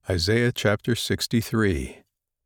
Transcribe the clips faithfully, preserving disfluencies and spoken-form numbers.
Isaiah chapter sixty-three.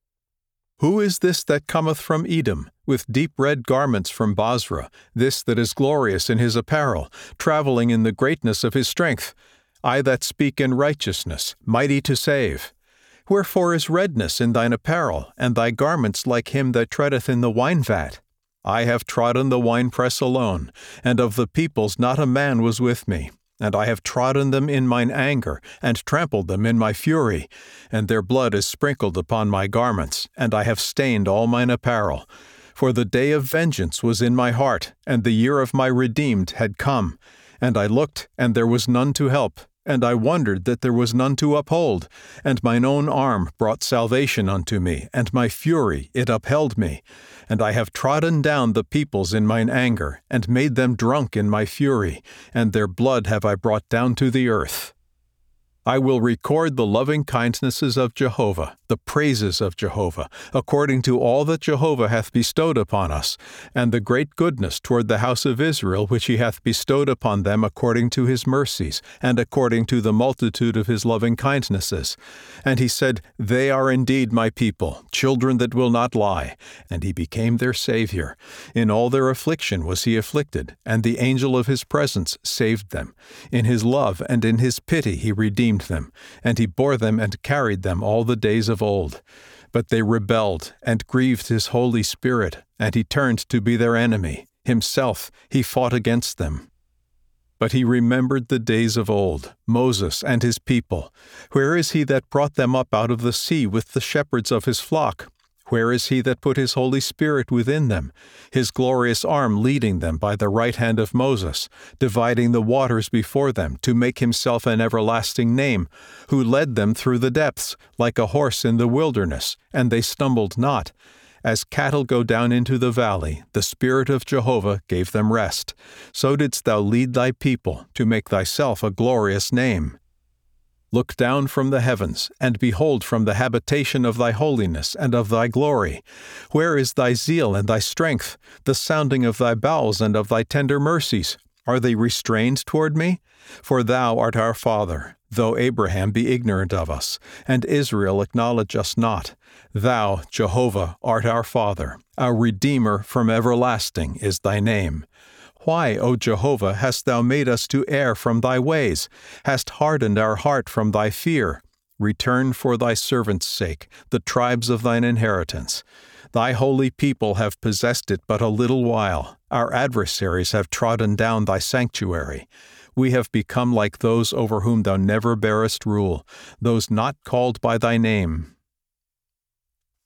Who is this that cometh from Edom, with deep red garments from Bozrah, this that is glorious in his apparel, traveling in the greatness of his strength? I that speak in righteousness, mighty to save. Wherefore is redness in thine apparel, and thy garments like him that treadeth in the wine vat? I have trodden the winepress alone, and of the peoples not a man was with me. And I have trodden them in mine anger, and trampled them in my fury. And their blood is sprinkled upon my garments, and I have stained all mine apparel. For the day of vengeance was in my heart, and the year of my redeemed had come. And I looked, and there was none to help, and I wondered that there was none to uphold. And mine own arm brought salvation unto me, and my fury it upheld me. And I have trodden down the peoples in mine anger, and made them drunk in my fury, and their blood have I brought down to the earth. I will record the loving kindnesses of Jehovah, the praises of Jehovah, according to all that Jehovah hath bestowed upon us, and the great goodness toward the house of Israel which he hath bestowed upon them according to his mercies, and according to the multitude of his loving kindnesses. And he said, They are indeed my people, children that will not lie. And he became their Savior. In all their affliction was he afflicted, and the angel of his presence saved them. In his love and in his pity he redeemed them, and he bore them and carried them all the days of old. But they rebelled and grieved his Holy Spirit, and he turned to be their enemy. Himself he fought against them. But he remembered the days of old, Moses and his people. Where is he that brought them up out of the sea with the shepherds of his flock? Where is he that put his Holy Spirit within them, his glorious arm leading them by the right hand of Moses, dividing the waters before them to make himself an everlasting name, who led them through the depths, like a horse in the wilderness, and they stumbled not? As cattle go down into the valley, the Spirit of Jehovah gave them rest. So didst thou lead thy people to make thyself a glorious name. Look down from the heavens, and behold from the habitation of thy holiness and of thy glory. Where is thy zeal and thy strength, the sounding of thy bowels and of thy tender mercies? Are they restrained toward me? For thou art our Father, though Abraham be ignorant of us, and Israel acknowledge us not. Thou, Jehovah, art our Father, our Redeemer from everlasting is thy name. Why, O Jehovah, hast thou made us to err from thy ways, hast hardened our heart from thy fear? Return for thy servants' sake, the tribes of thine inheritance. Thy holy people have possessed it but a little while. Our adversaries have trodden down thy sanctuary. We have become like those over whom thou never bearest rule, those not called by thy name.